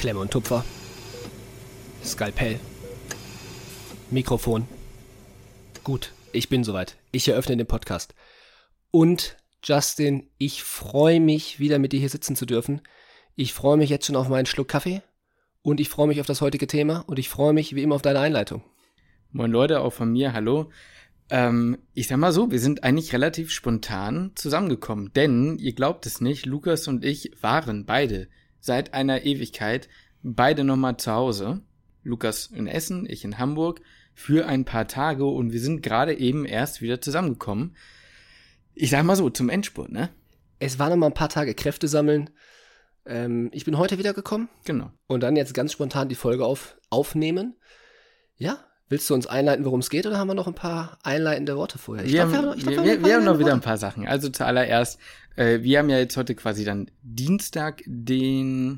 Klemme und Tupfer. Skalpell. Mikrofon. Gut, ich bin soweit. Ich eröffne den Podcast. Und Justin, ich freue mich, wieder mit dir hier sitzen zu dürfen. Ich freue mich jetzt schon auf meinen Schluck Kaffee. Und ich freue mich auf das heutige Thema. Und ich freue mich wie immer auf deine Einleitung. Moin Leute, auch von mir, hallo. Ich sag mal so, wir sind eigentlich relativ spontan zusammengekommen. Denn, ihr glaubt es nicht, Lukas und ich waren beide seit einer Ewigkeit beide nochmal zu Hause. Lukas in Essen, ich in Hamburg für ein paar Tage und wir sind gerade eben erst wieder zusammengekommen. Ich sag mal so, zum Endspurt, ne? Es waren noch mal ein paar Tage Kräfte sammeln. Ich bin heute wieder gekommen. Genau. Und dann jetzt ganz spontan die Folge aufnehmen. Ja, willst du uns einleiten, worum es geht, oder haben wir noch ein paar einleitende Worte vorher? Wir haben noch wieder ein paar Sachen. Also zuallererst, wir haben ja jetzt heute quasi dann Dienstag, den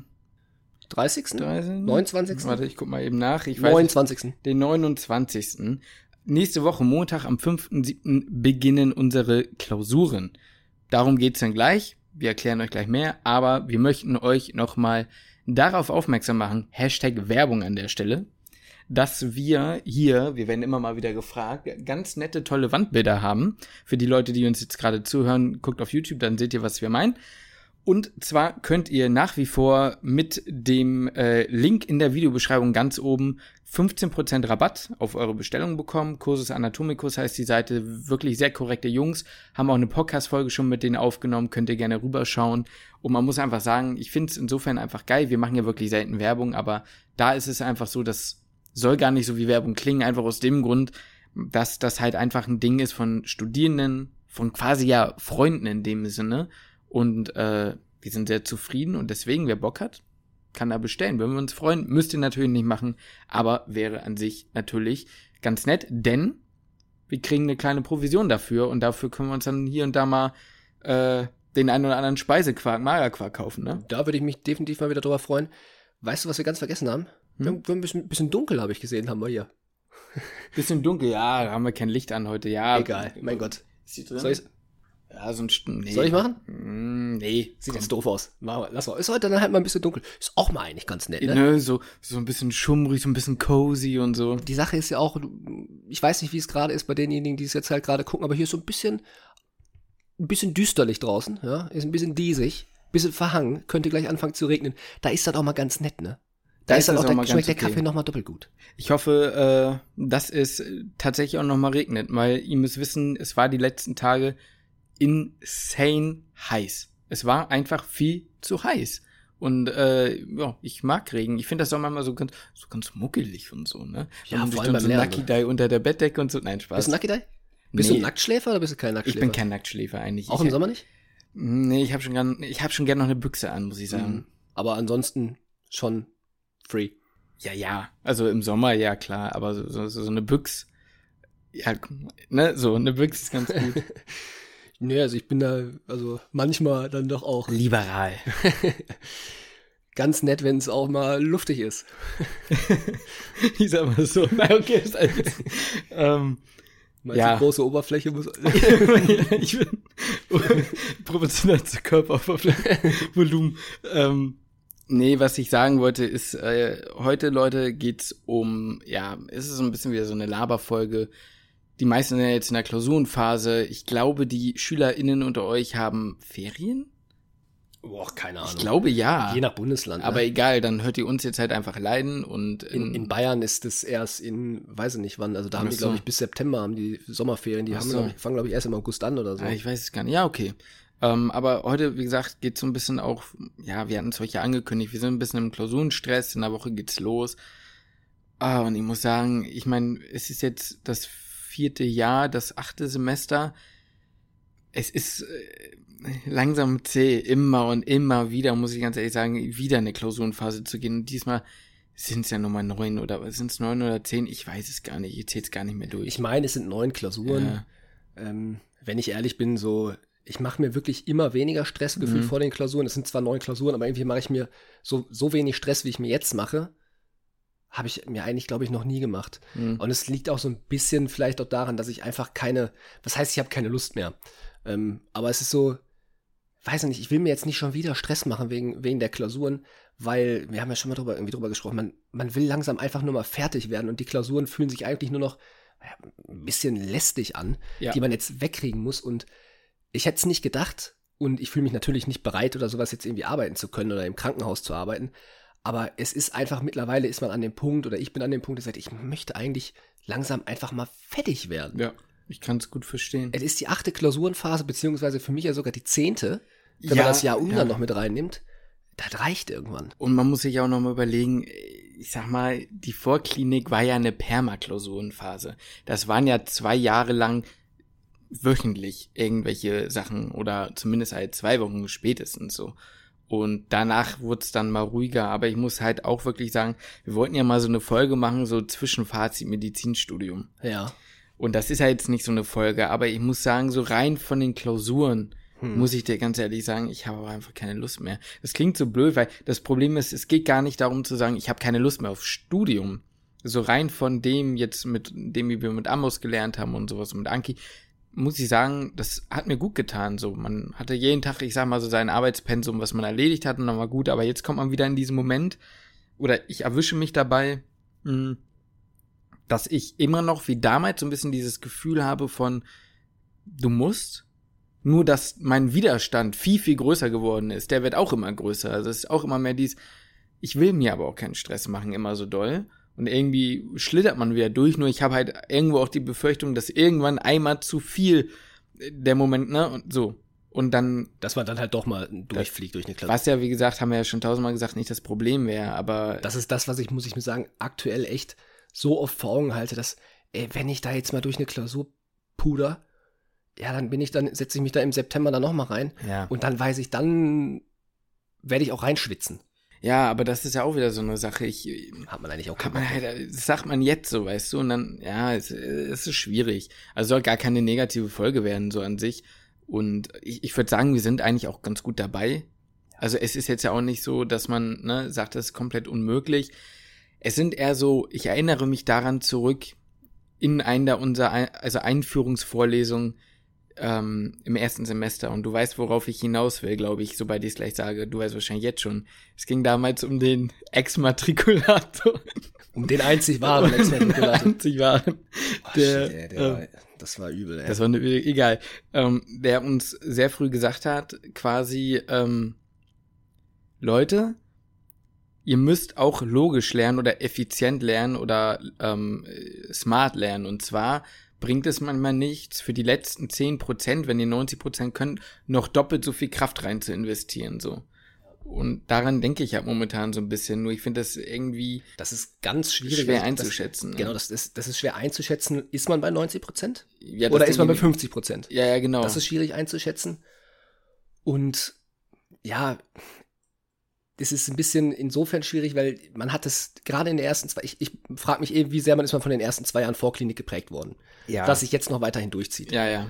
30. 29. Warte, ich guck mal eben nach. 29. Den 29. Nächste Woche, Montag, am 5.7. beginnen unsere Klausuren. Darum geht's dann gleich. Wir erklären euch gleich mehr, aber wir möchten euch nochmal darauf aufmerksam machen, #Werbung an der Stelle, dass wir hier, wir werden immer mal wieder gefragt, ganz nette, tolle Wandbilder haben. Für die Leute, die uns jetzt gerade zuhören, guckt auf YouTube, dann seht ihr, was wir meinen. Und zwar könnt ihr nach wie vor mit dem Link in der Videobeschreibung ganz oben 15% Rabatt auf eure Bestellung bekommen. Cursus Anatomicus heißt die Seite, wirklich sehr korrekte Jungs, haben auch eine Podcast-Folge schon mit denen aufgenommen, könnt ihr gerne rüberschauen. Und man muss einfach sagen, ich finde es insofern einfach geil, wir machen ja wirklich selten Werbung, aber da ist es einfach so, das soll gar nicht so wie Werbung klingen, einfach aus dem Grund, dass das halt einfach ein Ding ist von Studierenden, von quasi ja Freunden in dem Sinne. Und wir sind sehr zufrieden und deswegen, wer Bock hat, kann da bestellen. Würden wir uns freuen, müsst ihr natürlich nicht machen, aber wäre an sich natürlich ganz nett, denn wir kriegen eine kleine Provision dafür und dafür können wir uns dann hier und da mal den einen oder anderen Speisequark, Magerquark kaufen, ne? Da würde ich mich definitiv mal wieder drüber freuen. Weißt du, was wir ganz vergessen haben? Wir haben ein bisschen dunkel, habe ich gesehen, haben wir hier. Bisschen dunkel, ja, da haben wir kein Licht an heute, ja. Egal, mein Gott. Ist die drin? Soll ich Nee. Soll ich machen? Nee. Sieht jetzt doof aus. Lass mal. Ist heute dann halt mal ein bisschen dunkel. Ist auch mal eigentlich ganz nett, ne? Ne, so ein bisschen schummrig, so ein bisschen cozy und so. Die Sache ist ja auch, ich weiß nicht, wie es gerade ist bei denjenigen, die es jetzt halt gerade gucken, aber hier ist so ein bisschen düsterlich draußen, ja? Ist ein bisschen diesig, bisschen verhangen, könnte gleich anfangen zu regnen. Da ist das auch mal ganz nett, ne? Da ist dann auch schmeckt der Kaffee nochmal doppelt gut. Ich hoffe, dass es tatsächlich auch nochmal regnet, weil ihr müsst wissen, es war die letzten Tage insane heiß. Es war einfach viel zu heiß. Und ja, ich mag Regen. Ich finde das auch manchmal so ganz muckelig und so, ne? Ja, und vor allem beim so Lernen. Nacki-Dai unter der Bettdecke und so. Nein, Spaß. Bist du Nacki-Dai? Bist du ein Nacktschläfer oder bist du kein Nacktschläfer? Ich bin kein Nacktschläfer eigentlich. Auch im Sommer nicht? Nee, ich habe schon gern noch eine Büchse an, muss ich sagen. Aber ansonsten schon free. Ja. Also im Sommer, ja klar. Aber so eine Büchse, ja, ne, so eine Büchse ist ganz gut. Nee, also ich bin da, also manchmal dann doch auch liberal. Ganz nett, wenn es auch mal luftig ist. Ich sag mal so. Na, okay, ist alles. Meinst du, große Oberfläche muss. Ich bin proportional zur Körperoberfläche. Volumen. Nee, was ich sagen wollte, ist, heute, Leute, geht's um, ja, es ist so ein bisschen wieder so eine Laberfolge. Die meisten sind ja jetzt in der Klausurenphase. Ich glaube, die SchülerInnen unter euch haben Ferien? Boah, keine Ahnung. Ich glaube, ja. Je nach Bundesland. Aber egal, dann hört ihr uns jetzt halt einfach leiden und in Bayern ist es erst weiß ich nicht wann, also da haben die, glaube ich, bis September haben die Sommerferien, die fangen, glaube ich, erst im August an oder so. Ich weiß es gar nicht. Ja, okay. Aber heute, wie gesagt, geht's so ein bisschen auch, ja, wir hatten es euch ja angekündigt, wir sind ein bisschen im Klausurenstress, in der Woche geht's los. Und ich muss sagen, ich meine, es ist jetzt das 4. Jahr, das 8. Semester. Es ist langsam zäh, immer und immer wieder, muss ich ganz ehrlich sagen, wieder eine Klausurenphase zu gehen. Und diesmal sind es ja Nummer 9 oder sind es 9 oder 10? Ich weiß es gar nicht, ich zähle es gar nicht mehr durch. Ich meine, es sind 9 Klausuren. Ja. Wenn ich ehrlich bin, so, ich mache mir wirklich immer weniger Stressgefühl vor den Klausuren. Es sind zwar 9 Klausuren, aber irgendwie mache ich mir so wenig Stress, wie ich mir jetzt mache, habe ich mir eigentlich, glaube ich, noch nie gemacht. Und es liegt auch so ein bisschen vielleicht auch daran, dass ich einfach was heißt, ich habe keine Lust mehr. Aber es ist so, weiß ich nicht, ich will mir jetzt nicht schon wieder Stress machen wegen der Klausuren, weil wir haben ja schon mal drüber gesprochen, man will langsam einfach nur mal fertig werden und die Klausuren fühlen sich eigentlich nur noch ein bisschen lästig an, die man jetzt wegkriegen muss. Und ich hätte es nicht gedacht und ich fühle mich natürlich nicht bereit oder sowas jetzt irgendwie arbeiten zu können oder im Krankenhaus zu arbeiten. Aber es ist einfach, mittlerweile ist man an dem Punkt oder ich bin an dem Punkt, dass ich möchte eigentlich langsam einfach mal fertig werden. Ja, ich kann es gut verstehen. Es ist die 8. Klausurenphase, beziehungsweise für mich ja sogar die 10., wenn man das Jahr Ungarn noch mit reinnimmt. Das reicht irgendwann. Und man muss sich auch noch mal überlegen, ich sag mal, die Vorklinik war ja eine Permaklausurenphase. Das waren ja 2 Jahre lang wöchentlich irgendwelche Sachen oder zumindest halt 2 Wochen spätestens so. Und danach wurde es dann mal ruhiger, aber ich muss halt auch wirklich sagen, wir wollten ja mal so eine Folge machen, so Zwischenfazit Medizinstudium. Ja. Und das ist ja jetzt nicht so eine Folge, aber ich muss sagen, so rein von den Klausuren, muss ich dir ganz ehrlich sagen, ich habe aber einfach keine Lust mehr. Das klingt so blöd, weil das Problem ist, es geht gar nicht darum zu sagen, ich habe keine Lust mehr auf Studium. So rein von dem jetzt mit dem, wie wir mit Amos gelernt haben und sowas und mit Anki, muss ich sagen, das hat mir gut getan. So, man hatte jeden Tag, ich sag mal so sein Arbeitspensum, was man erledigt hat und dann war gut, aber jetzt kommt man wieder in diesen Moment, oder ich erwische mich dabei, dass ich immer noch wie damals so ein bisschen dieses Gefühl habe von, du musst, nur dass mein Widerstand viel, viel größer geworden ist. Der wird auch immer größer. Also es ist auch immer mehr ich will mir aber auch keinen Stress machen, immer so doll. Und irgendwie schlittert man wieder durch, nur ich habe halt irgendwo auch die Befürchtung, dass irgendwann einmal zu viel der Moment, ne, und so. Und dann... Dass man dann halt doch mal durchfliegt durch eine Klasse. Was ja, wie gesagt, haben wir ja schon 1000-mal gesagt, nicht das Problem wäre, aber... Das ist das, was muss ich mir sagen, aktuell echt so oft vor Augen halte, dass, wenn ich da jetzt mal durch eine Klausur puder, ja, dann setze ich mich da im September dann nochmal rein. Ja. Und dann weiß ich, dann werde ich auch reinschwitzen. Ja, aber das ist ja auch wieder so eine Sache. Hat man eigentlich auch das sagt man jetzt so, weißt du, und dann, ja, es ist schwierig. Also soll gar keine negative Folge werden, so an sich. Und ich würde sagen, wir sind eigentlich auch ganz gut dabei. Also es ist jetzt ja auch nicht so, dass man, ne, sagt, das ist komplett unmöglich. Es sind eher so, ich erinnere mich daran zurück, in einer unserer Einführungsvorlesungen, im ersten Semester, und du weißt, worauf ich hinaus will, glaube ich, sobald ich es gleich sage. Du weißt wahrscheinlich jetzt schon. Es ging damals um den Exmatrikulator. Um den einzig wahren Exmatrikulator. Einzig wahren. Das war übel, ey. Das war egal. Der uns sehr früh gesagt hat, quasi, Leute, ihr müsst auch logisch lernen oder effizient lernen oder smart lernen. Und zwar bringt es manchmal nichts, für die letzten 10%, wenn ihr 90% könnt, noch doppelt so viel Kraft rein zu investieren, so. Und daran denke ich ja momentan so ein bisschen, nur ich finde das irgendwie... Das ist ganz schwierig. Schwer einzuschätzen. Genau, das ist schwer einzuschätzen. Ist man bei 90%? Ja, oder ist man bei 50%? Ja, genau. Das ist schwierig einzuschätzen. Und ja, das ist ein bisschen insofern schwierig, weil man hat es gerade in der ersten ich frage mich wie sehr ist man von den ersten 2 Jahren Vorklinik geprägt worden. Ja. Dass sich jetzt noch weiterhin durchzieht. Ja.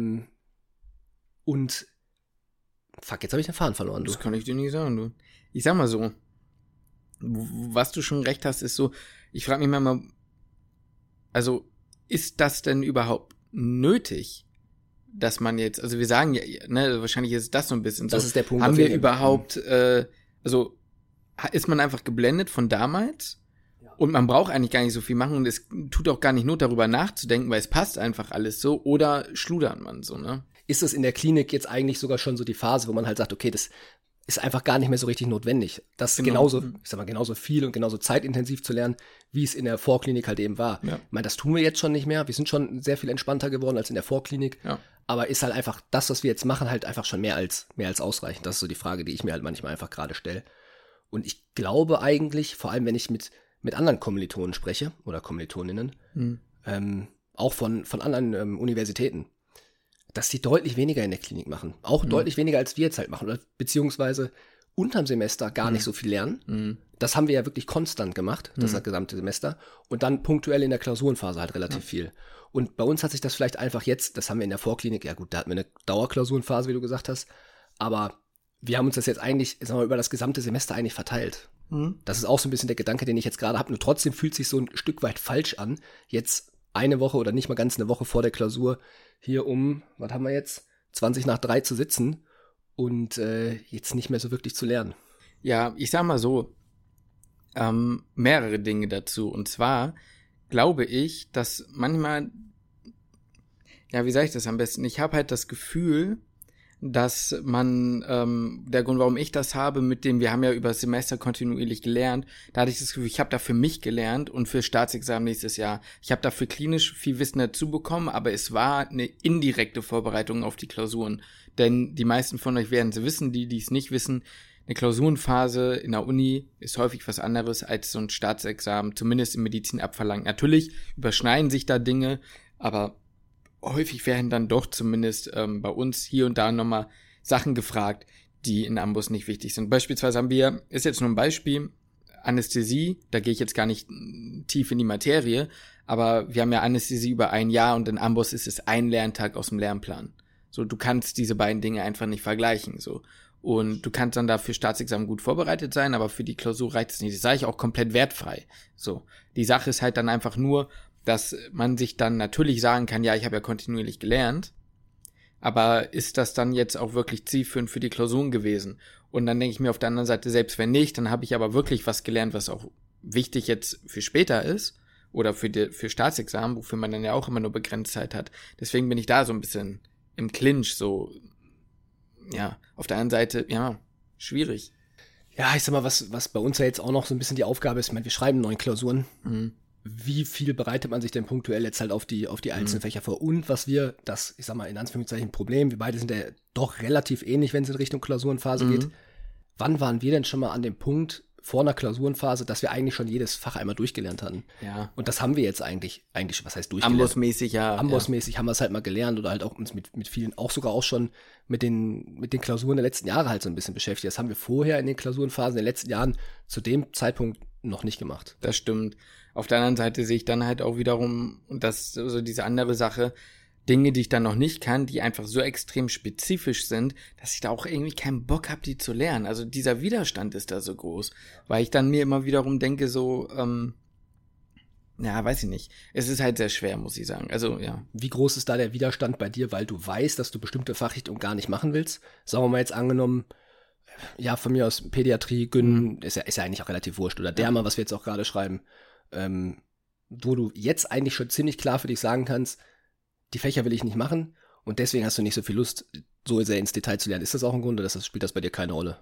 Und fuck, jetzt habe ich den Faden verloren, du. Das kann ich dir nicht sagen, du. Ich sag mal so, was du schon recht hast, ist so, ich frage mich manchmal, also, ist das denn überhaupt nötig, dass man jetzt, also wir sagen ja, ne, wahrscheinlich ist das so ein bisschen so. Das ist der Punkt. Haben wir überhaupt, also, ist man einfach geblendet von damals? Ja. Und man braucht eigentlich gar nicht so viel machen und es tut auch gar nicht Not, darüber nachzudenken, weil es passt einfach alles so, oder schludert man so, ne? Ist es in der Klinik jetzt eigentlich sogar schon so die Phase, wo man halt sagt, okay, das ist einfach gar nicht mehr so richtig notwendig. Das genauso viel und genauso zeitintensiv zu lernen, wie es in der Vorklinik halt eben war. Ja. Ich meine, das tun wir jetzt schon nicht mehr. Wir sind schon sehr viel entspannter geworden als in der Vorklinik. Ja. Aber ist halt einfach das, was wir jetzt machen, halt einfach schon mehr als ausreichend. Das ist so die Frage, die ich mir halt manchmal einfach gerade stelle. Und ich glaube eigentlich, vor allem wenn ich mit anderen Kommilitonen spreche oder Kommilitoninnen, auch von anderen Universitäten, dass die deutlich weniger in der Klinik machen. Auch deutlich weniger, als wir jetzt halt machen. Oder beziehungsweise unterm Semester gar nicht so viel lernen. Das haben wir ja wirklich konstant gemacht, das gesamte Semester. Und dann punktuell in der Klausurenphase halt relativ viel. Und bei uns hat sich das vielleicht einfach jetzt, das haben wir in der Vorklinik, ja gut, da hatten wir eine Dauerklausurenphase, wie du gesagt hast. Aber wir haben uns das jetzt eigentlich, sagen wir mal, über das gesamte Semester eigentlich verteilt. Das ist auch so ein bisschen der Gedanke, den ich jetzt gerade habe. Nur trotzdem fühlt sich so ein Stück weit falsch an, jetzt eine Woche oder nicht mal ganz eine Woche vor der Klausur hier was haben wir jetzt, 2:20 zu sitzen und jetzt nicht mehr so wirklich zu lernen. Ja, ich sag mal so, mehrere Dinge dazu. Und zwar glaube ich, dass manchmal, ja, wie sage ich das am besten? Ich habe halt das Gefühl, dass man, der Grund, warum ich das habe, wir haben ja über das Semester kontinuierlich gelernt, da hatte ich das Gefühl, ich habe da für mich gelernt und für Staatsexamen nächstes Jahr. Ich habe dafür klinisch viel Wissen dazu bekommen, aber es war eine indirekte Vorbereitung auf die Klausuren. Denn die meisten von euch werden es wissen, die es nicht wissen, eine Klausurenphase in der Uni ist häufig was anderes als so ein Staatsexamen, zumindest in Medizin abverlangt. Natürlich überschneiden sich da Dinge, aber häufig werden dann doch zumindest bei uns hier und da nochmal Sachen gefragt, die in Amboss nicht wichtig sind. Beispielsweise ist jetzt nur ein Beispiel, Anästhesie, da gehe ich jetzt gar nicht tief in die Materie, aber wir haben ja Anästhesie über ein Jahr und in Amboss ist es ein Lerntag aus dem Lernplan. So, du kannst diese beiden Dinge einfach nicht vergleichen, so. Und du kannst dann da für Staatsexamen gut vorbereitet sein, aber für die Klausur reicht es nicht. Das sage ich auch komplett wertfrei. So, die Sache ist halt dann einfach nur, dass man sich dann natürlich sagen kann, ja, ich habe ja kontinuierlich gelernt, aber ist das dann jetzt auch wirklich zielführend für die Klausuren gewesen? Und dann denke ich mir auf der anderen Seite, selbst wenn nicht, dann habe ich aber wirklich was gelernt, was auch wichtig jetzt für später ist oder für Staatsexamen, wofür man dann ja auch immer nur begrenzt Zeit hat. Deswegen bin ich da so ein bisschen im Clinch, so, ja, auf der anderen Seite, ja, schwierig. Ja, ich sag mal, was bei uns ja jetzt auch noch so ein bisschen die Aufgabe ist, ich meine, wir schreiben 9 Klausuren. Wie viel bereitet man sich denn punktuell jetzt halt auf die einzelnen Fächer vor? Und ich sag mal, in Anführungszeichen Problem, wir beide sind ja doch relativ ähnlich, wenn es in Richtung Klausurenphase geht. Wann waren wir denn schon mal an dem Punkt vor einer Klausurenphase, dass wir eigentlich schon jedes Fach einmal durchgelernt hatten? Ja. Und das haben wir jetzt eigentlich, was heißt durchgelernt? Amboss-mäßig, ja. Amboss-mäßig haben wir es halt mal gelernt oder halt auch uns mit vielen, auch sogar auch schon mit den Klausuren der letzten Jahre halt so ein bisschen beschäftigt. Das haben wir vorher in den Klausurenphasen in den letzten Jahren zu dem Zeitpunkt noch nicht gemacht. Das stimmt. Auf der anderen Seite sehe ich dann halt auch wiederum, und das ist so diese andere Sache, Dinge, die ich dann noch nicht kann, die einfach so extrem spezifisch sind, dass ich da auch irgendwie keinen Bock habe, die zu lernen. Also dieser Widerstand ist da so groß, weil ich dann mir immer wiederum denke so, ja, weiß ich nicht. Es ist halt sehr schwer, muss ich sagen. Also, ja. Wie groß ist da der Widerstand bei dir, weil du weißt, dass du bestimmte Fachrichtungen gar nicht machen willst? Sagen wir mal jetzt angenommen, ja, von mir aus Pädiatrie, Gyn, ist ja eigentlich auch relativ wurscht. Oder Derma, was wir jetzt auch gerade schreiben. Wo du jetzt eigentlich schon ziemlich klar für dich sagen kannst, die Fächer will ich nicht machen und deswegen hast du nicht so viel Lust, so sehr ins Detail zu lernen. Ist das auch ein Grund oder spielt das bei dir keine Rolle?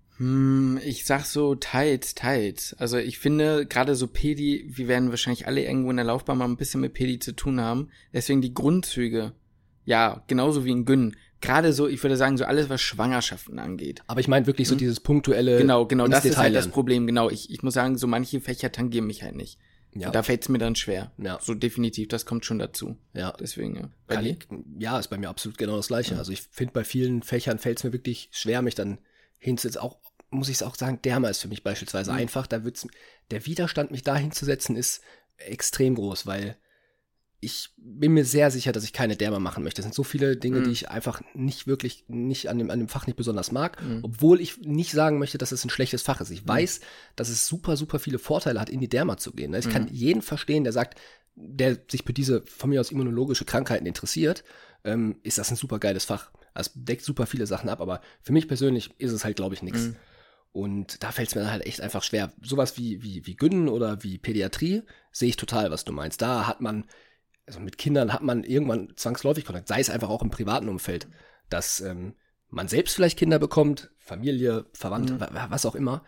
Ich sag so teils. Also ich finde, gerade so Pädi, wir werden wahrscheinlich alle irgendwo in der Laufbahn mal ein bisschen mit Pädi zu tun haben. Deswegen die Grundzüge, ja, genauso wie in Gyn. Gerade so, ich würde sagen, so alles, was Schwangerschaften angeht. Aber ich meine wirklich so dieses punktuelle Genau, das ist halt das Problem. Genau, ich muss sagen, so manche Fächer tangieren mich halt nicht. Ja. Und da fällt es mir dann schwer. Ja. So definitiv, das kommt schon dazu. Ja. Deswegen, ja. Bei dir? Ja, ist bei mir absolut genau das Gleiche. Ja. Also ich finde, bei vielen Fächern fällt es mir wirklich schwer, mich dann hinzusetzen. Auch, muss ich es auch sagen, Derma ist für mich beispielsweise einfach. Der Widerstand, mich da hinzusetzen, ist extrem groß, weil ich bin mir sehr sicher, dass ich keine Derma machen möchte. Das sind so viele Dinge, die ich einfach nicht an dem Fach nicht besonders mag, obwohl ich nicht sagen möchte, dass es ein schlechtes Fach ist. Ich weiß, dass es super, super viele Vorteile hat, in die Derma zu gehen. Ich kann jeden verstehen, der sagt, der sich für diese von mir aus immunologische Krankheiten interessiert, ist das ein super geiles Fach. Es deckt super viele Sachen ab, aber für mich persönlich ist es halt, glaube ich, nichts. Und da fällt es mir dann halt echt einfach schwer. Sowas wie Gyn oder wie Pädiatrie sehe ich total, was du meinst. Da hat man also mit Kindern hat man irgendwann zwangsläufig Kontakt, sei es einfach auch im privaten Umfeld, dass man selbst vielleicht Kinder bekommt, Familie, Verwandte, was auch immer.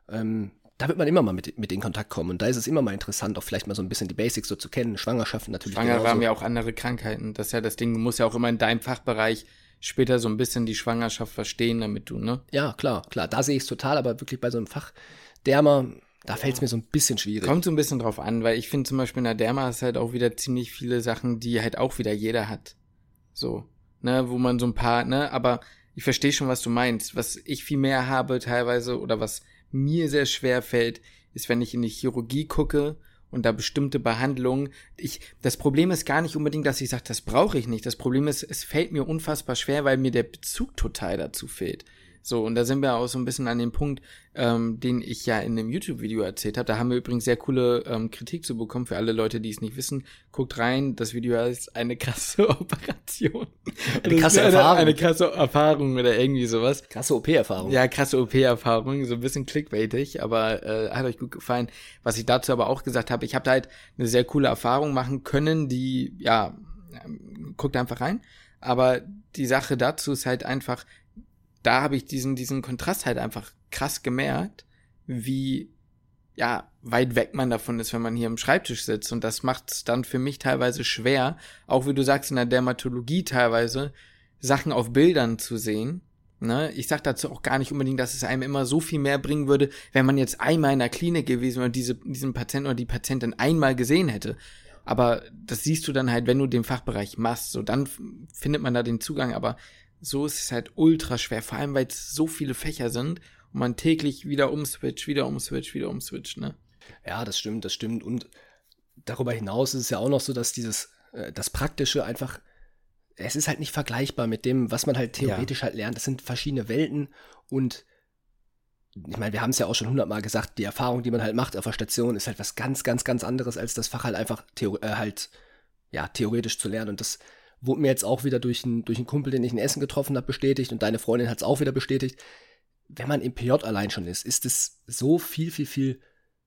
Da wird man immer mal mit in Kontakt kommen. Und da ist es immer mal interessant, auch vielleicht mal so ein bisschen die Basics so zu kennen. Schwangerschaften natürlich. Schwanger haben ja auch andere Krankheiten. Das ist ja das Ding, du musst ja auch immer in deinem Fachbereich später so ein bisschen die Schwangerschaft verstehen, damit du, ne? Ja, klar. Da sehe ich es total, aber wirklich bei so einem Fach Derma, da fällt es mir so ein bisschen schwierig. Kommt so ein bisschen drauf an, weil ich finde zum Beispiel in der Derma ist halt auch wieder ziemlich viele Sachen, die halt auch wieder jeder hat. So, ne, wo man so ein paar, ne, aber ich verstehe schon, was du meinst. Was ich viel mehr habe teilweise oder was mir sehr schwer fällt, ist, wenn ich in die Chirurgie gucke und da bestimmte Behandlungen. Das Problem ist gar nicht unbedingt, dass ich sage, das brauche ich nicht. Das Problem ist, es fällt mir unfassbar schwer, weil mir der Bezug total dazu fehlt. So, und da sind wir auch so ein bisschen an dem Punkt, den ich ja in einem YouTube-Video erzählt habe. Da haben wir übrigens sehr coole Kritik zu bekommen. Für alle Leute, die es nicht wissen, guckt rein. Das Video heißt eine krasse Operation. Eine krasse Erfahrung. Eine krasse Erfahrung oder irgendwie sowas. Krasse OP-Erfahrung. Ja, krasse OP-Erfahrung, so ein bisschen clickbaitig, aber hat euch gut gefallen. Was ich dazu aber auch gesagt habe, ich habe da halt eine sehr coole Erfahrung machen können, die, ja, guckt einfach rein. Aber die Sache dazu ist halt einfach, da habe ich diesen Kontrast halt einfach krass gemerkt, wie, ja, weit weg man davon ist, wenn man hier am Schreibtisch sitzt. Und das macht es dann für mich teilweise schwer, auch wie du sagst, in der Dermatologie teilweise, Sachen auf Bildern zu sehen. Ne? Ich sag dazu auch gar nicht unbedingt, dass es einem immer so viel mehr bringen würde, wenn man jetzt einmal in der Klinik gewesen wäre und diesen Patienten oder die Patientin einmal gesehen hätte. Aber das siehst du dann halt, wenn du den Fachbereich machst. So, dann findet man da den Zugang. Aber so ist es halt ultra schwer, vor allem, weil es so viele Fächer sind und man täglich wieder umswitcht, ne? Ja, das stimmt. Und darüber hinaus ist es ja auch noch so, dass das Praktische einfach, es ist halt nicht vergleichbar mit dem, was man halt theoretisch halt lernt. Das sind verschiedene Welten und ich meine, wir haben es ja auch schon 100-mal gesagt, die Erfahrung, die man halt macht auf der Station, ist halt was ganz, ganz, ganz anderes, als das Fach halt einfach theoretisch zu lernen. Und das wurde mir jetzt auch wieder durch einen Kumpel, den ich in Essen getroffen habe, bestätigt und deine Freundin hat es auch wieder bestätigt. Wenn man im PJ allein schon ist es so viel, viel, viel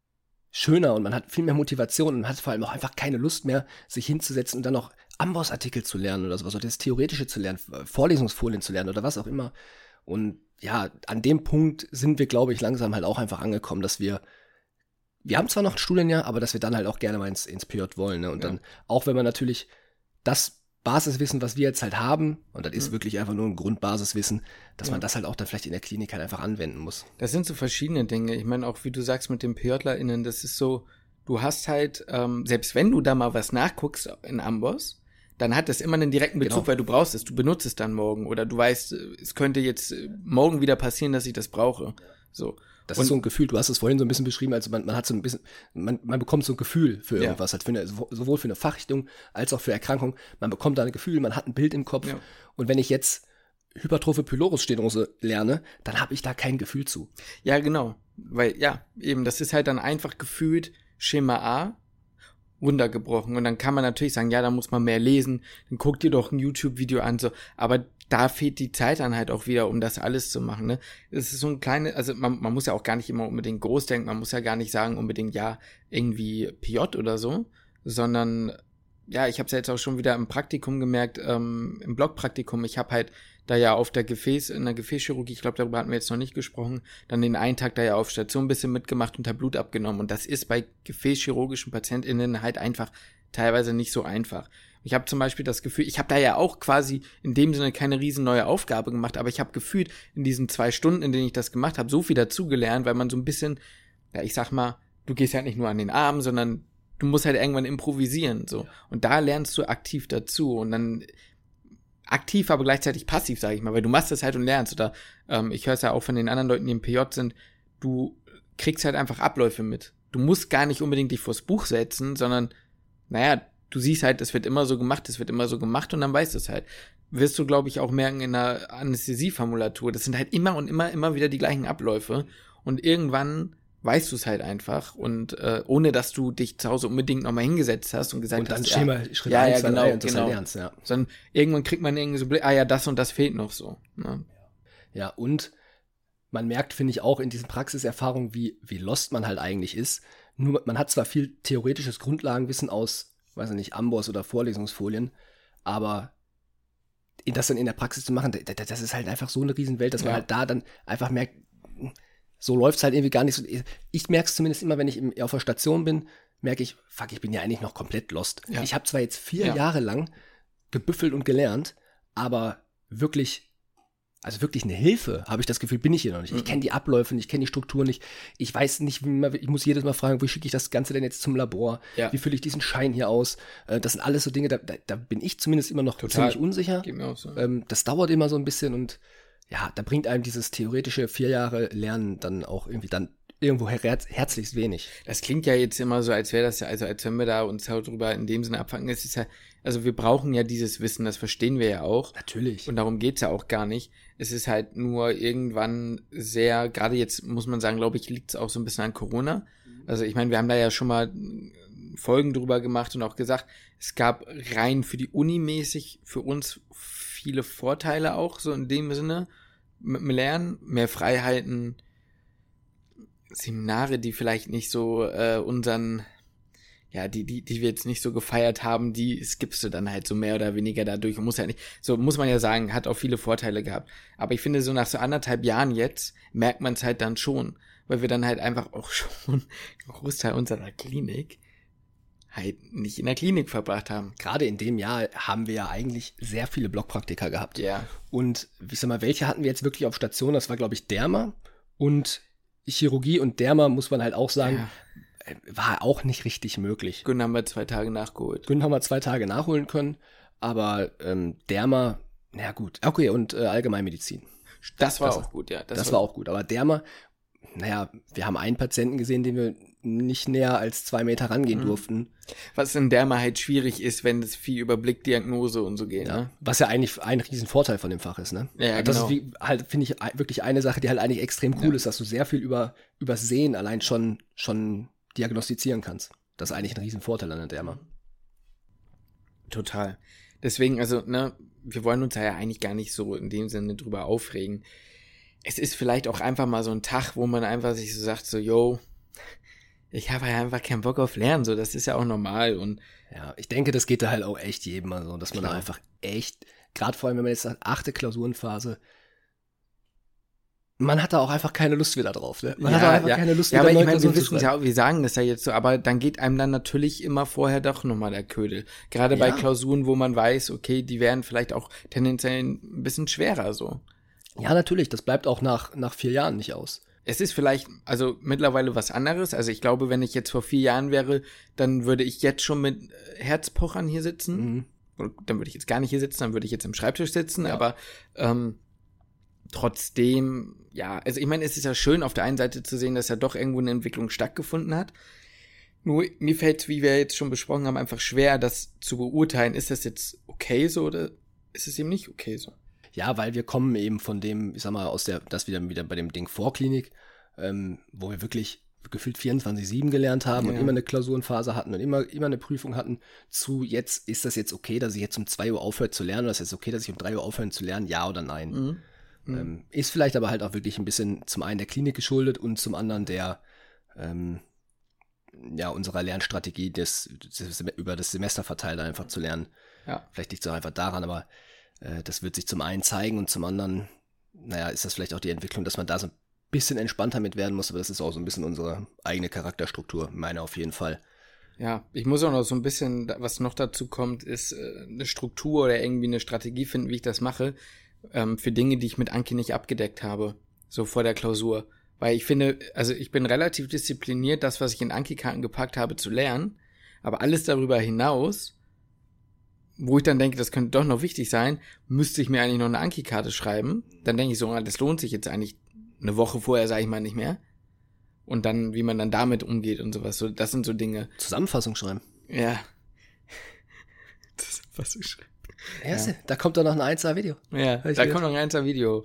schöner und man hat viel mehr Motivation und man hat vor allem auch einfach keine Lust mehr, sich hinzusetzen und dann noch Amboss-Artikel zu lernen oder sowas, oder das Theoretische zu lernen, Vorlesungsfolien zu lernen oder was auch immer. Und ja, an dem Punkt sind wir, glaube ich, langsam halt auch einfach angekommen, dass wir haben zwar noch ein Studienjahr, aber dass wir dann halt auch gerne mal ins PJ wollen. Ne? Und dann, auch wenn man natürlich das Basiswissen, was wir jetzt halt haben, und das ist wirklich einfach nur ein Grundbasiswissen, dass man das halt auch dann vielleicht in der Klinik halt einfach anwenden muss. Das sind so verschiedene Dinge. Ich meine, auch wie du sagst mit den PJlerInnen, das ist so, du hast halt, selbst wenn du da mal was nachguckst in Amboss, dann hat das immer einen direkten Bezug, weil du brauchst es, du benutzt es dann morgen oder du weißt, es könnte jetzt morgen wieder passieren, dass ich das brauche. So. Das ist so ein Gefühl, du hast es vorhin so ein bisschen beschrieben, also man hat so ein bisschen, man bekommt so ein Gefühl für irgendwas, halt sowohl für eine Fachrichtung als auch für Erkrankung. Man bekommt da ein Gefühl, man hat ein Bild im Kopf. Ja. Und wenn ich jetzt Hypertrophe Pylorusstenose lerne, dann habe ich da kein Gefühl zu. Ja, genau. Weil, ja, eben, das ist halt dann einfach gefühlt Schema A runtergebrochen. Und dann kann man natürlich sagen, ja, da muss man mehr lesen, dann guck dir doch ein YouTube-Video an, so. Aber da fehlt die Zeit dann halt auch wieder, um das alles zu machen, ne? Es ist so ein kleines, also man muss ja auch gar nicht immer unbedingt groß denken, man muss ja gar nicht sagen unbedingt, ja, irgendwie PJ oder so, sondern, ja, ich habe es ja jetzt auch schon wieder im Praktikum gemerkt, im Blockpraktikum, ich habe halt da ja auf der in der Gefäßchirurgie, ich glaube, darüber hatten wir jetzt noch nicht gesprochen, dann den einen Tag da ja auf Station ein bisschen mitgemacht und da Blut abgenommen. Und das ist bei gefäßchirurgischen PatientInnen halt einfach teilweise nicht so einfach. Ich habe zum Beispiel das Gefühl, ich habe da ja auch quasi in dem Sinne keine riesen neue Aufgabe gemacht, aber ich habe gefühlt in diesen 2 Stunden, in denen ich das gemacht habe, so viel dazugelernt, weil man so ein bisschen, ja, ich sag mal, du gehst halt nicht nur an den Arm, sondern du musst halt irgendwann improvisieren, so. Und da lernst du aktiv dazu und dann aktiv, aber gleichzeitig passiv, sage ich mal, weil du machst das halt und lernst. Oder ich höre es ja auch von den anderen Leuten, die im PJ sind, du kriegst halt einfach Abläufe mit. Du musst gar nicht unbedingt dich vors Buch setzen, sondern, naja, du siehst halt, es wird immer so gemacht und dann weißt du es halt. Wirst du, glaube ich, auch merken in der Anästhesieformulatur, das sind halt immer und immer wieder die gleichen Abläufe und irgendwann weißt du es halt einfach und ohne, dass du dich zu Hause unbedingt nochmal hingesetzt hast und gesagt und dann hast, Schema, Schritt 1, 2, 3 und das halt lernst, ja. Sondern irgendwann kriegt man irgendwie so, ja, das und das fehlt noch so. Ne? Ja, und man merkt, finde ich, auch in diesen Praxiserfahrungen, wie lost man halt eigentlich ist. Nur, man hat zwar viel theoretisches Grundlagenwissen aus, weiß ich nicht, Amboss oder Vorlesungsfolien, aber das dann in der Praxis zu machen, das ist halt einfach so eine Riesenwelt, dass man halt da dann einfach merkt, so läuft's halt irgendwie gar nicht so. Ich merke es zumindest immer, wenn ich auf der Station bin, merke ich, fuck, ich bin ja eigentlich noch komplett lost. Ja. Ich habe zwar jetzt 4 Jahre lang gebüffelt und gelernt, aber wirklich eine Hilfe, habe ich das Gefühl, bin ich hier noch nicht. Ich kenne die Abläufe nicht, ich kenne die Strukturen nicht. Ich weiß nicht, ich muss jedes Mal fragen, wie schicke ich das Ganze denn jetzt zum Labor? Ja. Wie fülle ich diesen Schein hier aus? Das sind alles so Dinge, da bin ich zumindest immer noch ziemlich unsicher. Geht mir auch so. Das dauert immer so ein bisschen und ja, da bringt einem dieses theoretische 4 Jahre Lernen dann auch irgendwie dann irgendwo herzlichst wenig. Das klingt ja jetzt immer so, als wäre das ja, also als wenn wir da uns halt drüber in dem Sinne abfangen. Es ist ja, also wir brauchen ja dieses Wissen, das verstehen wir ja auch. Natürlich. Und darum geht's ja auch gar nicht. Es ist halt nur irgendwann sehr, gerade jetzt muss man sagen, glaube ich, liegt es auch so ein bisschen an Corona. Also ich meine, wir haben da ja schon mal Folgen drüber gemacht und auch gesagt, es gab rein für die Uni mäßig für uns viele Vorteile auch, so in dem Sinne, mit dem Lernen, mehr Freiheiten, Seminare, die vielleicht nicht so unseren, ja, die wir jetzt nicht so gefeiert haben, die skippst du dann halt so mehr oder weniger dadurch und muss ja nicht, so muss man ja sagen, hat auch viele Vorteile gehabt. Aber ich finde, so nach so 1,5 Jahren jetzt merkt man es halt dann schon, weil wir dann halt einfach auch schon einen Großteil unserer Klinik halt nicht in der Klinik verbracht haben. Gerade in dem Jahr haben wir ja eigentlich sehr viele Blockpraktika gehabt. Ja. Und ich sag mal, welche hatten wir jetzt wirklich auf Station? Das war, glaube ich, Derma und Chirurgie, und Derma, muss man halt auch sagen, war auch nicht richtig möglich. Gün haben wir 2 Tage nachgeholt. Gün haben wir 2 Tage nachholen können, aber Derma, na gut, okay, und Allgemeinmedizin. Das war auch gut, ja. Das war auch gut, aber Derma, naja, wir haben einen Patienten gesehen, den wir nicht näher als 2 Meter rangehen durften. Was in Derma halt schwierig ist, wenn es viel über Blickdiagnose und so geht. Ja, ne? was ja eigentlich ein Riesenvorteil von dem Fach ist, ne? Ja, das genau. ist halt, finde ich, wirklich eine Sache, die halt eigentlich extrem cool ist, dass du sehr viel über Sehen allein schon diagnostizieren kannst. Das ist eigentlich ein Riesenvorteil an der Derma. Total. Deswegen, also, ne, wir wollen uns da ja eigentlich gar nicht so in dem Sinne drüber aufregen. Es ist vielleicht auch einfach mal so ein Tag, wo man einfach sich so sagt, so, yo, ich habe ja einfach keinen Bock auf Lernen, so, das ist ja auch normal und ja, ich denke, das geht da halt auch echt jedem mal so, dass man da einfach echt, gerade vor allem, wenn man jetzt sagt, 8. Klausurenphase, man hat da auch einfach keine Lust wieder drauf, ne? Man hat da einfach keine Lust wieder aber neue ich meine, Klausuren wir zu wissen ja auch, wir sagen das ja jetzt so, aber dann geht einem dann natürlich immer vorher doch nochmal der Ködel. Gerade bei Klausuren, wo man weiß, okay, die werden vielleicht auch tendenziell ein bisschen schwerer so. Ja, natürlich, das bleibt auch nach 4 Jahren nicht aus. Es ist vielleicht, also mittlerweile was anderes. Also ich glaube, wenn ich jetzt vor 4 Jahren wäre, dann würde ich jetzt schon mit Herzpochern hier sitzen. Oder dann würde ich jetzt gar nicht hier sitzen, dann würde ich jetzt im Schreibtisch sitzen. Ja. Aber trotzdem, ja, also ich meine, es ist ja schön auf der einen Seite zu sehen, dass ja doch irgendwo eine Entwicklung stattgefunden hat. Nur mir fällt, wie wir jetzt schon besprochen haben, einfach schwer, das zu beurteilen. Ist das jetzt okay so oder ist es eben nicht okay so? Ja, weil wir kommen eben von dem, ich sag mal, das wieder bei dem Ding Vorklinik, wo wir wirklich gefühlt 24/7 gelernt haben und immer eine Klausurenphase hatten und immer eine Prüfung hatten, zu jetzt, ist das jetzt okay, dass ich jetzt um 2 Uhr aufhöre zu lernen, oder ist es okay, dass ich um 3 Uhr aufhöre zu lernen, ja oder nein? Ist vielleicht aber halt auch wirklich ein bisschen zum einen der Klinik geschuldet und zum anderen der, unserer Lernstrategie, über das Semester verteilt einfach zu lernen. Ja. Vielleicht liegt es auch einfach daran, aber das wird sich zum einen zeigen und zum anderen, ist das vielleicht auch die Entwicklung, dass man da so ein bisschen entspannter mit werden muss, aber das ist auch so ein bisschen unsere eigene Charakterstruktur, meine auf jeden Fall. Ja, ich muss auch noch so ein bisschen, was noch dazu kommt, ist eine Struktur oder irgendwie eine Strategie finden, wie ich das mache, für Dinge, die ich mit Anki nicht abgedeckt habe, so vor der Klausur. Weil ich finde, also ich bin relativ diszipliniert, das, was ich in Anki-Karten gepackt habe, zu lernen, aber alles darüber hinaus, wo ich dann denke, das könnte doch noch wichtig sein, müsste ich mir eigentlich noch eine Anki-Karte schreiben. Dann denke ich so, das lohnt sich jetzt eigentlich eine Woche vorher, sage ich mal, nicht mehr. Und dann, wie man dann damit umgeht und sowas. So, das sind so Dinge. Zusammenfassung schreiben. Ja. Zusammenfassung schreiben. Ja. Da kommt doch noch ein 1er-Video. Ja, da kommt noch ein 1er-Video.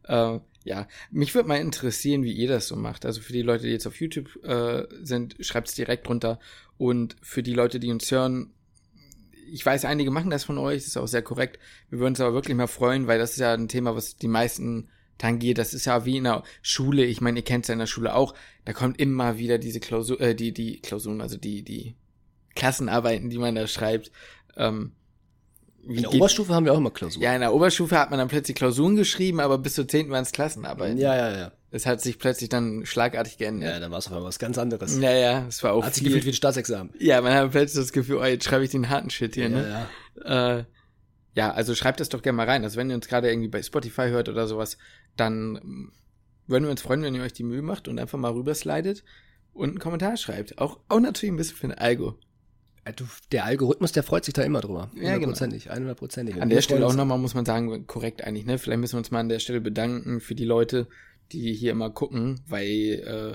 Ja, mich würde mal interessieren, wie ihr das so macht. Also für die Leute, die jetzt auf YouTube sind, schreibt es direkt drunter. Und für die Leute, die uns hören, ich weiß, einige machen das von euch, das ist auch sehr korrekt. Wir würden uns aber wirklich mal freuen, weil das ist ja ein Thema, was die meisten tangiert. Das ist ja wie in der Schule, ich meine, ihr kennt es ja in der Schule auch, da kommt immer wieder diese die Klausuren, also die Klassenarbeiten, die man da schreibt. In der Oberstufe haben wir auch immer Klausuren. Ja, in der Oberstufe hat man dann plötzlich Klausuren geschrieben, aber bis zur 10. waren es Klassenarbeiten. Ja. Das hat sich plötzlich dann schlagartig geändert. Ja, dann war es auf einmal was ganz anderes. Ja, es war auch hat sich gefühlt wie ein Staatsexamen. Ja, man hat plötzlich das Gefühl, oh, jetzt schreibe ich den harten Shit hier, ne? Ja. Ja, also schreibt das doch gerne mal rein. Also wenn ihr uns gerade irgendwie bei Spotify hört oder sowas, dann würden wir uns freuen, wenn ihr euch die Mühe macht und einfach mal rüberslidet und einen Kommentar schreibt. Auch natürlich ein bisschen für den Algo. Der Algorithmus, der freut sich da immer drüber. Ja, genau. 100%. An der Stelle auch nochmal, muss man sagen, korrekt eigentlich, ne? Vielleicht müssen wir uns mal an der Stelle bedanken für die Leute, die hier immer gucken, weil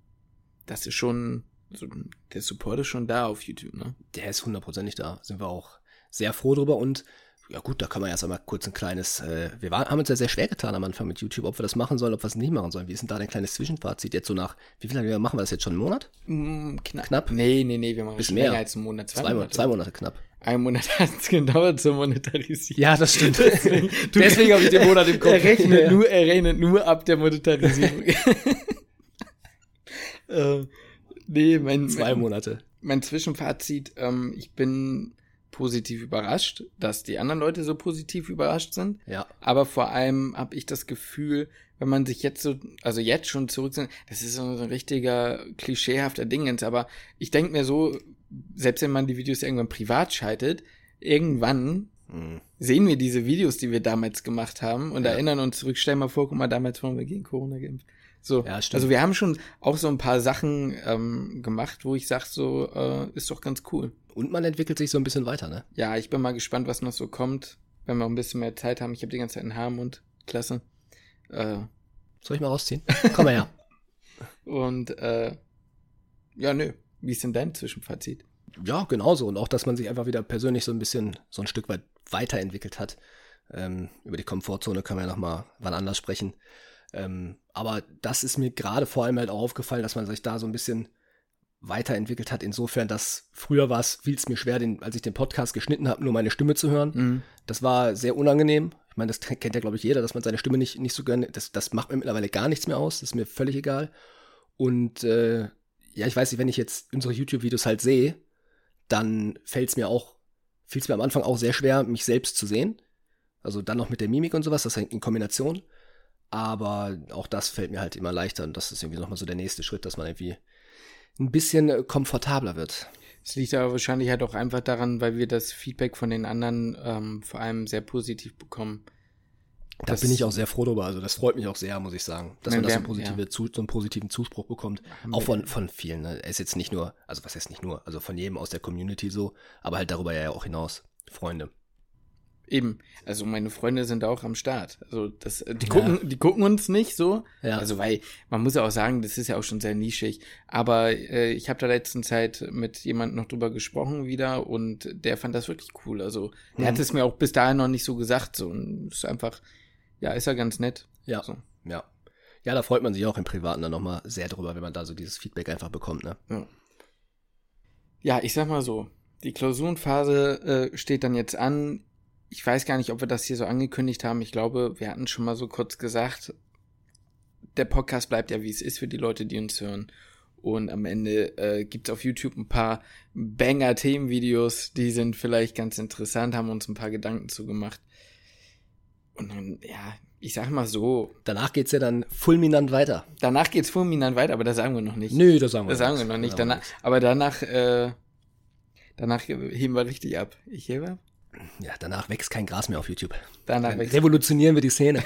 das ist schon, also, der Support ist schon da auf YouTube, ne? Der ist 100%ig da. Sind wir auch sehr froh drüber und Ja gut, da kann man erst einmal kurz ein kleines, haben uns ja sehr schwer getan am Anfang mit YouTube, ob wir das machen sollen, ob wir es nicht machen sollen. Wie ist denn da dein kleines Zwischenfazit jetzt so nach, wie lange machen wir das jetzt schon, einen Monat? Knapp? Nee, wir machen bisschen mehr länger als einen Monat, 2 Monate knapp. Ein Monat hat es gedauert zur Monetarisierung. Ja, das stimmt. Deswegen habe ich den Monat im Kopf. Er rechnet nur ab der Monetarisierung. Nee, 2 Monate. Mein Zwischenfazit, ich bin positiv überrascht, dass die anderen Leute so positiv überrascht sind. Ja. Aber vor allem habe ich das Gefühl, wenn man sich jetzt schon zurücksinnt, das ist so ein richtiger klischeehafter Dingens, aber ich denke mir so, selbst wenn man die Videos irgendwann privat schaltet, irgendwann sehen wir diese Videos, die wir damals gemacht haben und erinnern uns zurück, stell mal vor, guck mal, damals waren wir gegen Corona geimpft. So, ja, stimmt. also wir haben schon auch so ein paar Sachen gemacht, wo ich sag so, ist doch ganz cool. Und man entwickelt sich so ein bisschen weiter, ne? Ja, ich bin mal gespannt, was noch so kommt, wenn wir ein bisschen mehr Zeit haben. Ich habe die ganze Zeit einen Haarmund. Klasse. Soll ich mal rausziehen? Komm mal her. Und ja, nö. Wie ist denn dein Zwischenfazit? Ja, genauso. Und auch, dass man sich einfach wieder persönlich so ein Stück weit weiterentwickelt hat. Über die Komfortzone können wir ja nochmal wann anders sprechen. Aber das ist mir gerade vor allem halt auch aufgefallen, dass man sich da so ein bisschen weiterentwickelt hat, insofern, dass früher fiel es mir schwer, als ich den Podcast geschnitten habe, nur meine Stimme zu hören. Mhm. Das war sehr unangenehm. Ich meine, das kennt ja, glaube ich, jeder, dass man seine Stimme nicht so gerne, das macht mir mittlerweile gar nichts mehr aus, das ist mir völlig egal. Und ja, ich weiß nicht, wenn ich jetzt unsere YouTube-Videos halt sehe, dann fiel es mir am Anfang auch sehr schwer, mich selbst zu sehen. Also dann noch mit der Mimik und sowas, das hängt in Kombination. Aber auch das fällt mir halt immer leichter und das ist irgendwie nochmal so der nächste Schritt, dass man irgendwie ein bisschen komfortabler wird. Es liegt aber wahrscheinlich halt auch einfach daran, weil wir das Feedback von den anderen vor allem sehr positiv bekommen. Da bin ich auch sehr froh drüber. Also das freut mich auch sehr, muss ich sagen, dass man so einen positiven Zuspruch bekommt. Auch von vielen. Ne? Es ist jetzt nicht nur, also was heißt nicht nur, also von jedem aus der Community so, aber halt darüber ja auch hinaus. Freunde. Eben, also meine Freunde sind auch am Start. Also die gucken uns nicht so. Ja. Also weil, man muss ja auch sagen, das ist ja auch schon sehr nischig. Aber ich habe da letzten Zeit mit jemandem noch drüber gesprochen wieder und der fand das wirklich cool. Also der hat es mir auch bis dahin noch nicht so gesagt. So, und ist einfach, ja, ist ja ganz nett. Ja, so. Ja. Ja, da freut man sich auch im Privaten dann nochmal sehr drüber, wenn man da so dieses Feedback einfach bekommt, ne? Ja, ich sag mal so, die Klausurenphase steht dann jetzt an. Ich weiß gar nicht, ob wir das hier so angekündigt haben. Ich glaube, wir hatten schon mal so kurz gesagt, der Podcast bleibt ja, wie es ist für die Leute, die uns hören. Und am Ende gibt's auf YouTube ein paar Banger-Themenvideos, die sind vielleicht ganz interessant, haben uns ein paar Gedanken zugemacht. Und dann, ja, ich sag mal so. Danach geht's ja dann fulminant weiter. Danach geht's fulminant weiter, aber das sagen wir noch nicht. Nö, das sagen wir noch nicht. Danach heben wir richtig ab. Ich hebe ab? Ja, danach wächst kein Gras mehr auf YouTube. Dann revolutionieren wir die Szene.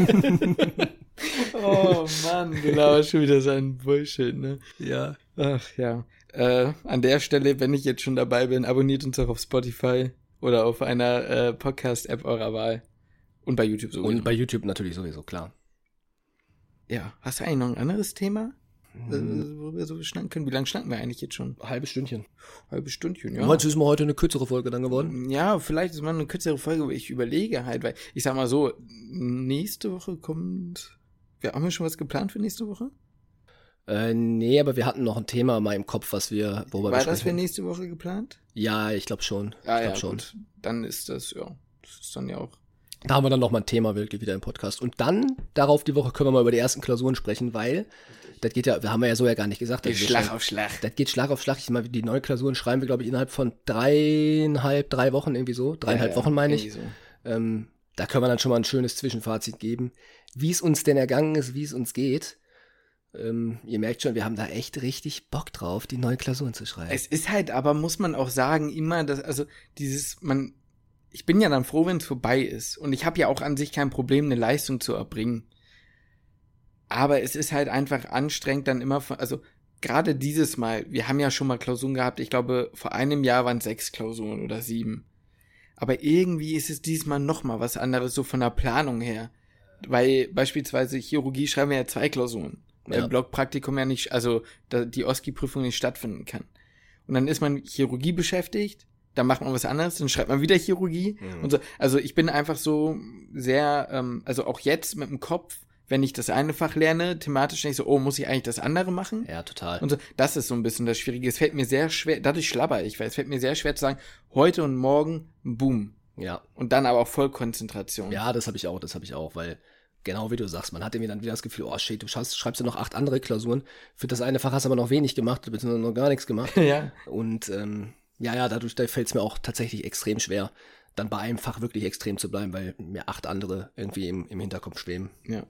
Oh Mann, du laberst schon wieder so ein Bullshit, ne? Ja. Ach ja. An der Stelle, wenn ich jetzt schon dabei bin, abonniert uns auch auf Spotify oder auf einer Podcast-App eurer Wahl. Und bei YouTube sowieso. Und bei YouTube natürlich sowieso, klar. Ja. Hast du eigentlich noch ein anderes Thema? Wo wir so schnacken können. Wie lange schnacken wir eigentlich jetzt schon? Halbes Stündchen, ja. Meinst du, ist mal heute eine kürzere Folge dann geworden? Ja, vielleicht ist mal eine kürzere Folge, aber ich überlege halt, weil ich sag mal so, nächste Woche kommt. Haben wir schon was geplant für nächste Woche? Nee, aber wir hatten noch ein Thema mal im Kopf, worüber War das für nächste Woche geplant? Ja, ich glaube schon. Schon. Gut. Dann ist das, ja. Das ist dann ja auch. Da haben wir dann noch mal ein Thema wirklich wieder im Podcast. Und dann, darauf die Woche, können wir mal über die ersten Klausuren sprechen, weil das geht ja, haben wir ja so ja gar nicht gesagt. Schlag auf Schlag. Das geht Schlag auf Schlag. Ich meine, die neuen Klausuren schreiben wir, glaube ich, innerhalb von 3 Wochen irgendwie so. 3,5 Wochen, meine ich. So. Da können wir dann schon mal ein schönes Zwischenfazit geben, wie es uns denn ergangen ist, wie es uns geht. Ihr merkt schon, wir haben da echt richtig Bock drauf, die neuen Klausuren zu schreiben. Es ist halt, aber muss man auch sagen, immer, ich bin ja dann froh, wenn es vorbei ist. Und ich habe ja auch an sich kein Problem, eine Leistung zu erbringen. Aber es ist halt einfach anstrengend dann immer, also gerade dieses Mal, wir haben ja schon mal Klausuren gehabt, ich glaube, vor einem Jahr waren es 6 Klausuren oder 7. Aber irgendwie ist es diesmal nochmal was anderes, so von der Planung her. Weil beispielsweise Chirurgie schreiben wir ja 2 Klausuren. Weil Blockpraktikum ja nicht, also die OSCE-Prüfung nicht stattfinden kann. Und dann ist man Chirurgie beschäftigt, dann macht man was anderes, dann schreibt man wieder Chirurgie und so. Also ich bin einfach so sehr, also auch jetzt mit dem Kopf, wenn ich das eine Fach lerne, thematisch denke ich so, oh, muss ich eigentlich das andere machen? Ja, total. Und so, das ist so ein bisschen das Schwierige. Es fällt mir sehr schwer, dadurch schlabber ich, weil es fällt mir sehr schwer zu sagen, heute und morgen, boom. Ja. Und dann aber auch Vollkonzentration. Ja, das habe ich auch, weil genau wie du sagst, man hat irgendwie dann wieder das Gefühl, oh shit, du schreibst ja noch 8 andere Klausuren, für das eine Fach hast du aber noch wenig gemacht, beziehungsweise noch gar nichts gemacht. Ja. Und dadurch fällt es mir auch tatsächlich extrem schwer, dann bei einem Fach wirklich extrem zu bleiben, weil mir 8 andere irgendwie im Hinterkopf schweben. Ja.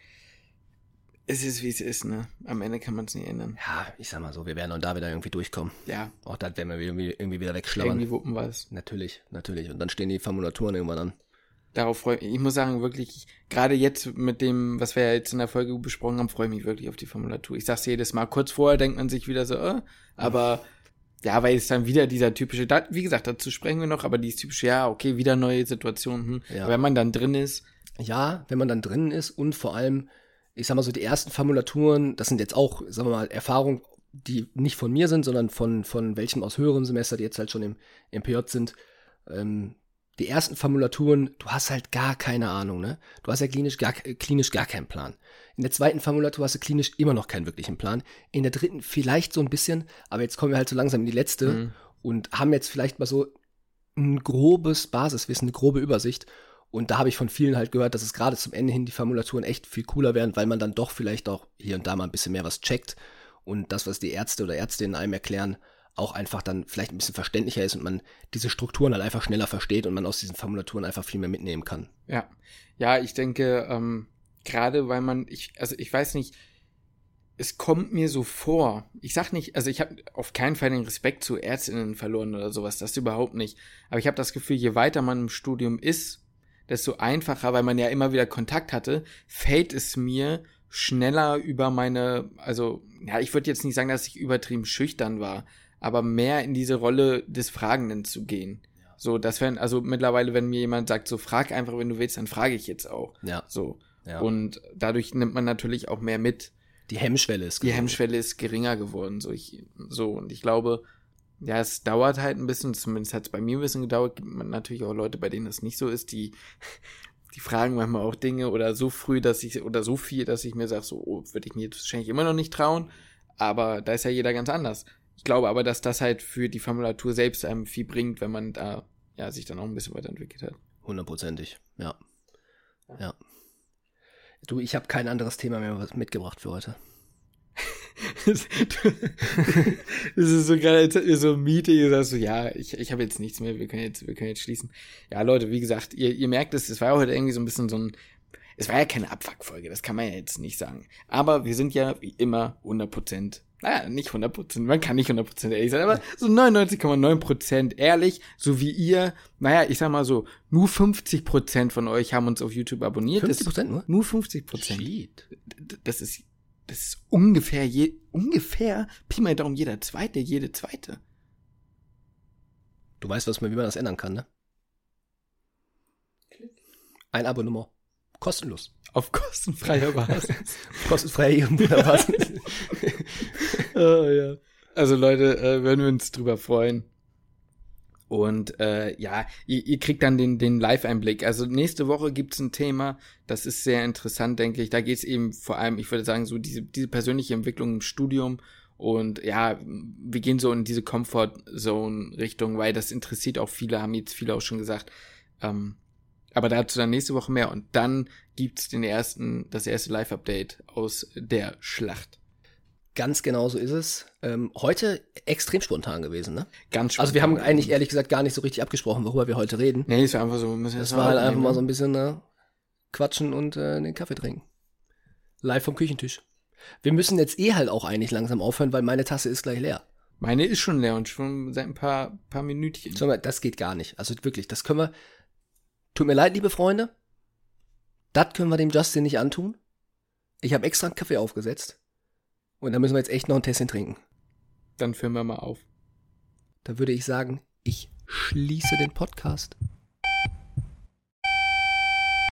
Es ist, wie es ist, ne? Am Ende kann man es nicht ändern. Ja, ich sag mal so, wir werden und da wieder irgendwie durchkommen. Ja. Auch das werden wir irgendwie wieder wegschlabbern. Irgendwie wuppen wir es. Natürlich. Und dann stehen die Formulaturen irgendwann an. Darauf freue ich mich. Ich muss sagen, wirklich, gerade jetzt mit dem, was wir ja jetzt in der Folge besprochen haben, freue ich mich wirklich auf die Formulatur. Ich sag's jedes Mal, kurz vorher denkt man sich wieder so, aber ja, weil es dann wieder dieser typische, wie gesagt, dazu sprechen wir noch, aber dieses typische, ja, okay, wieder neue Situation. Ja. Aber wenn man dann drin ist. Ja, wenn man dann drin ist und vor allem, ich sag mal so, die ersten Formulaturen, das sind jetzt auch, sagen wir mal, Erfahrungen, die nicht von mir sind, sondern von welchem aus höherem Semester, die jetzt halt schon im PJ sind. Die ersten Formulaturen, du hast halt gar keine Ahnung, ne? Du hast ja klinisch gar keinen Plan. In der zweiten Formulatur hast du klinisch immer noch keinen wirklichen Plan. In der dritten vielleicht so ein bisschen, aber jetzt kommen wir halt so langsam in die letzte und haben jetzt vielleicht mal so ein grobes Basiswissen, eine grobe Übersicht. Und da habe ich von vielen halt gehört, dass es gerade zum Ende hin die Formulaturen echt viel cooler werden, weil man dann doch vielleicht auch hier und da mal ein bisschen mehr was checkt und das, was die Ärzte oder Ärztinnen einem erklären, auch einfach dann vielleicht ein bisschen verständlicher ist und man diese Strukturen halt einfach schneller versteht und man aus diesen Formulaturen einfach viel mehr mitnehmen kann. Ja, ich denke, gerade weil ich weiß nicht, es kommt mir so vor, ich sag nicht, also ich habe auf keinen Fall den Respekt zu Ärztinnen verloren oder sowas, das überhaupt nicht, aber ich habe das Gefühl, je weiter man im Studium ist, desto einfacher, weil man ja immer wieder Kontakt hatte, fällt es mir schneller über ich würde jetzt nicht sagen, dass ich übertrieben schüchtern war, aber mehr in diese Rolle des Fragenden zu gehen. Ja. So, mittlerweile, wenn mir jemand sagt, so frag einfach, wenn du willst, dann frage ich jetzt auch. Ja. So. Ja. Und dadurch nimmt man natürlich auch mehr mit. Die Hemmschwelle ist geringer geworden. Und ich glaube, ja, es dauert halt ein bisschen, zumindest hat es bei mir ein bisschen gedauert, gibt man natürlich auch Leute, bei denen das nicht so ist, die fragen manchmal auch Dinge oder so früh, dass ich mir sage, so, oh, würde ich mir jetzt wahrscheinlich immer noch nicht trauen, aber da ist ja jeder ganz anders. Ich glaube aber, dass das halt für die Formulatur selbst einem viel bringt, wenn man da sich dann auch ein bisschen weiterentwickelt hat. 100%, ja. Du, ich habe kein anderes Thema mehr mitgebracht für heute. Das ist so gerade, als hätten wir so ein Meeting und sagst so, ja, ich habe jetzt nichts mehr, wir können jetzt schließen. Ja, Leute, wie gesagt, ihr merkt es war ja heute irgendwie so ein bisschen es war ja keine Abfuckfolge, das kann man ja jetzt nicht sagen. Aber wir sind ja wie immer 100%, nicht 100%, man kann nicht 100% ehrlich sein, aber so 99,9% ehrlich, so wie ihr, ich sag mal so, nur 50% von euch haben uns auf YouTube abonniert. 50% nur? Nur 50%. Shit. Das ist ungefähr Pi mal Daumen jede zweite. Du weißt, wie man das ändern kann, ne? Ein Abonnement. Kostenlos. Auf kostenfreier Basis. Kostenfreier Basis. Oh, ja. Also Leute, würden wir uns drüber freuen. Und ihr kriegt dann den Live-Einblick. Also nächste Woche gibt's ein Thema, das ist sehr interessant, denke ich. Da geht's eben vor allem, ich würde sagen, so diese persönliche Entwicklung im Studium. Und ja, wir gehen so in diese Comfort-Zone-Richtung, weil das interessiert auch viele, haben jetzt viele auch schon gesagt. Aber dazu dann nächste Woche mehr. Und dann gibt's das erste Live-Update aus der Schlacht. Ganz genau so ist es. Heute extrem spontan gewesen, ne? Ganz spontan. Also wir haben eigentlich ehrlich gesagt gar nicht so richtig abgesprochen, worüber wir heute reden. Nee, es war einfach so. Es war halt einfach mal so ein bisschen quatschen und den Kaffee trinken. Live vom Küchentisch. Wir müssen jetzt halt auch eigentlich langsam aufhören, weil meine Tasse ist gleich leer. Meine ist schon leer und schon seit ein paar Minütchen. Das geht gar nicht. Also wirklich, das können wir. Tut mir leid, liebe Freunde. Das können wir dem Justin nicht antun. Ich habe extra einen Kaffee aufgesetzt. Und da müssen wir jetzt echt noch ein Tässchen trinken. Dann führen wir mal auf. Da würde ich sagen, ich schließe den Podcast.